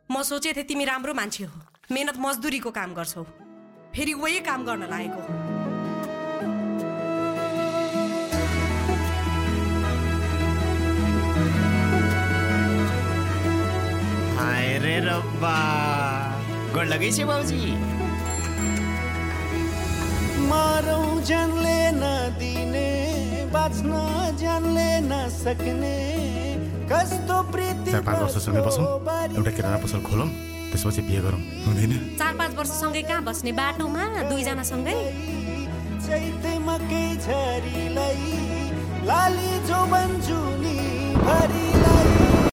म सोचे थिएँ तिमी राम्रो मान्छे हो, मेहनत मजदुरीको काम गर्छौ, फेरि वही काम गर्न लागेको। हाय रे रब्बा, गोड लगै छ बाउजी। मारौं जानले नदिने, बाँच्न जानले नसक्ने, कस्तो प्रीति। 4-5 वर्षसँगै बसौँ, एउटा किराना पसल खोलौँ, त्यसपछि बिहे गरौँ, हुँदैन? 4-5 वर्षसँगै कहाँ बस्ने, बाटोमा 2 जना सँगै। चैते मकै झरीलाई लाली जो बन्जुनी भरिला